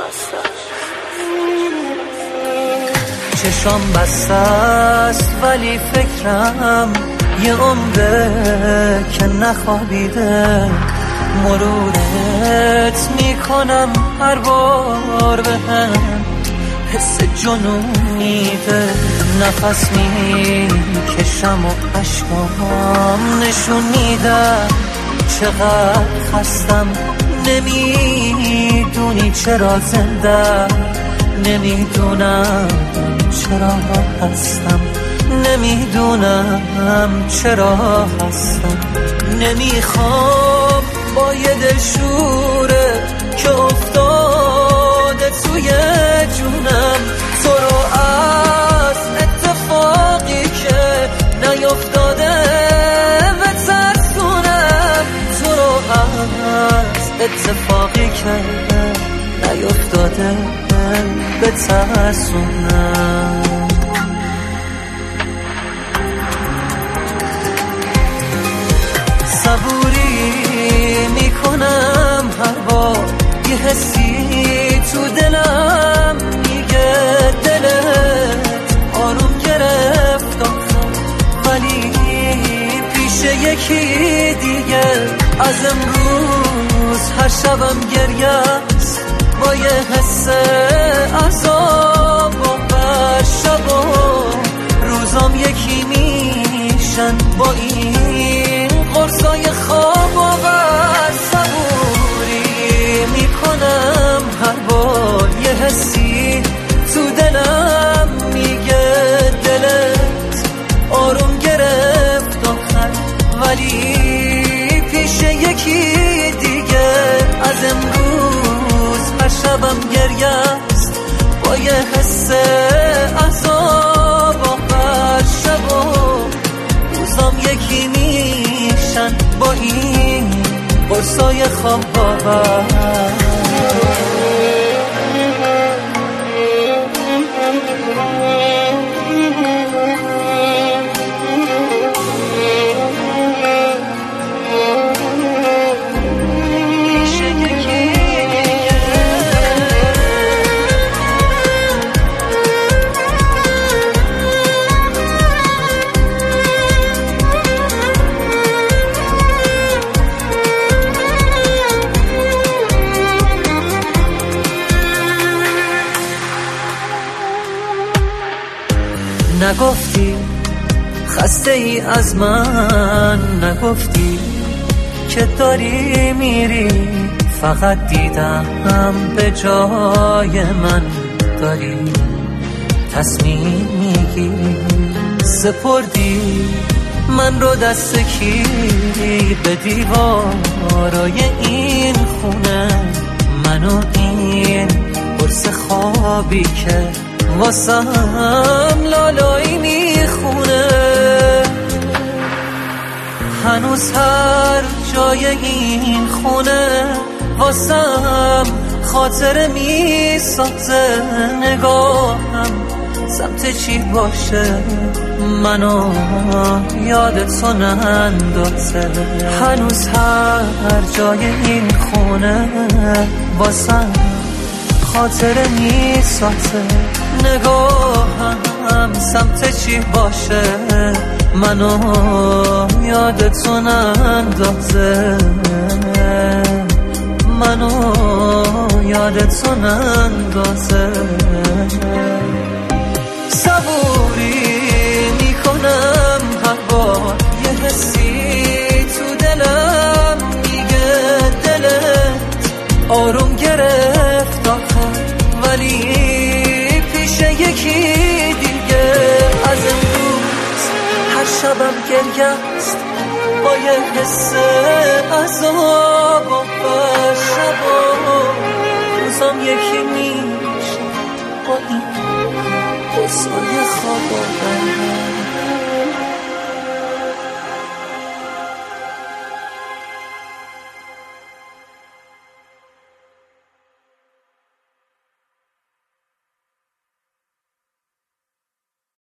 چشام بسته است ولی فکرم یه عمره که نخوابیده. مرورت میکنم هر بار بهم حس جنون میده. نفس میکشم و عشقام نشون میده چقدر خستم. نمیدونی چرا زنده، نمیدونم چرا هستم، نمیدونم چرا هستم. نمیخوام با یه دلشوره که افتاده توی جونم تو رو از اتفاقی که نیفتاده بترسونم. تو رو از اتفاقی که نیفتاده بترسونم. صبوری میکنم هر بار یه حسی تو دلم میگه دلت آروم گرفت آخر، ولی پیش یکی دیگه. از امروز هر شبم گریه است با یه حس عذاب و هر شب و روزام یکی میشن با این قرصای خواب آور. صبوری میکنم هر بار یه حسی تو دلم میگه دلت آروم گرفت آخر، ولی پیش یکی دیگه. از امروز هر شبم گریه است با یه حس عذاب و هر شب و روزام یکی میشن با این قرصای خواب آور. نگفتی خسته ای از من، نگفتی که داری میری. فقط دیدم به جای من داری تصمیم میگیری. سپردی من رو دست کی به دیوارای این خونه، منو این قرص خوابی که واسم لالایی میخونه. هنوز هر جای این خونه واسم خاطره میسازه. نگاهم سمت چی باشه منو یادتو نندازه. هنوز هر جای این خونه واسم خاطره میسازه. نگاهم سمت چی باشه منو یادتو نندازه. منو یادتو نندازه. صبوری میکنم هر بار یه حسی تو دلم میگه دلت آروم گرفت آخر، ولی پیش یکی دیگه. از امروز هر شبم گریه است با یه حس عذاب و هر شب و روزام یکی میشه با این قصای خواب.